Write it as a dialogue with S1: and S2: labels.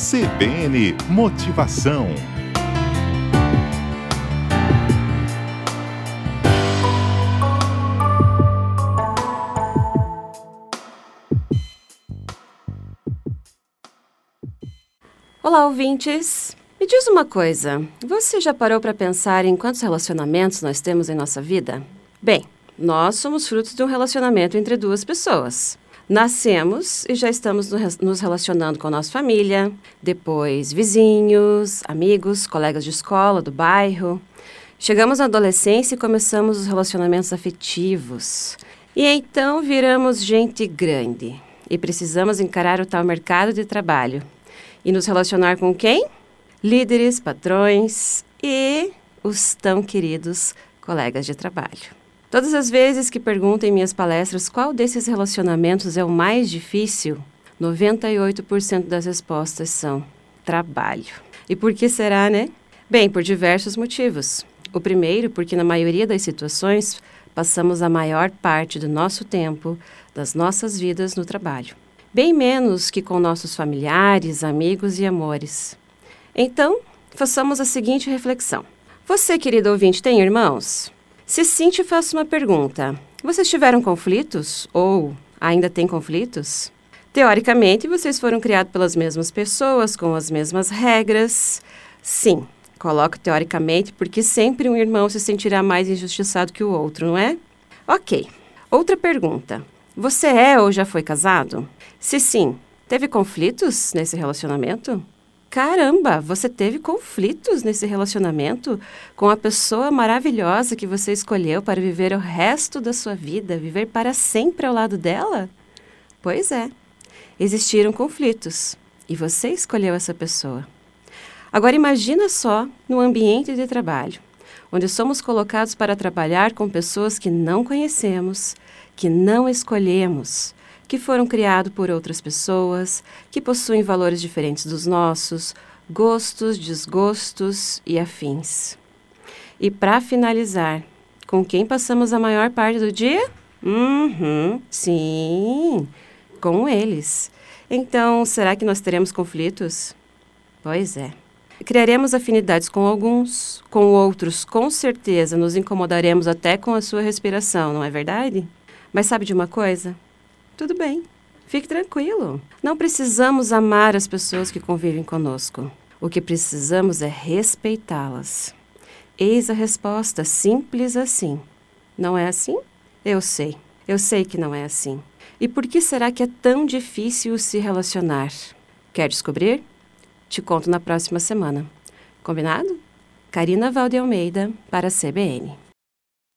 S1: CBN Motivação.
S2: Olá, ouvintes! Me diz uma coisa, você já parou para pensar em quantos relacionamentos nós temos em nossa vida? Bem, nós somos frutos de um relacionamento entre duas pessoas. Nascemos e já estamos nos relacionando com a nossa família, depois vizinhos, amigos, colegas de escola, do bairro. Chegamos na adolescência e começamos os relacionamentos afetivos. E então viramos gente grande e precisamos encarar o tal mercado de trabalho. E nos relacionar com quem? Líderes, patrões e os tão queridos colegas de trabalho. Todas as vezes que pergunto em minhas palestras qual desses relacionamentos é o mais difícil, 98% das respostas são trabalho. E por que será, né? Bem, por diversos motivos. O primeiro, porque na maioria das situações, passamos a maior parte do nosso tempo, das nossas vidas no trabalho. Bem menos que com nossos familiares, amigos e amores. Então, façamos a seguinte reflexão. Você, querido ouvinte, tem irmãos? Se sim, te faço uma pergunta. Vocês tiveram conflitos? Ou ainda têm conflitos? Teoricamente, vocês foram criados pelas mesmas pessoas, com as mesmas regras. Sim, coloco teoricamente porque sempre um irmão se sentirá mais injustiçado que o outro, não é? Ok. Outra pergunta. Você é ou já foi casado? Se sim, teve conflitos nesse relacionamento? Caramba, você teve conflitos nesse relacionamento com a pessoa maravilhosa que você escolheu para viver o resto da sua vida, viver para sempre ao lado dela? Pois é, existiram conflitos e você escolheu essa pessoa. Agora imagina só no ambiente de trabalho, onde somos colocados para trabalhar com pessoas que não conhecemos, que não escolhemos, que foram criados por outras pessoas, que possuem valores diferentes dos nossos, gostos, desgostos e afins. E para finalizar, com quem passamos a maior parte do dia? Sim, com eles. Então, será que nós teremos conflitos? Pois é. Criaremos afinidades com alguns, com outros, com certeza, nos incomodaremos até com a sua respiração, não é verdade? Mas sabe de uma coisa? Tudo bem, fique tranquilo. Não precisamos amar as pessoas que convivem conosco. O que precisamos é respeitá-las. Eis a resposta, simples assim. Não é assim? Eu sei que não é assim. E por que será que é tão difícil se relacionar? Quer descobrir? Te conto na próxima semana. Combinado? Karina Valde Almeida, para a CBN.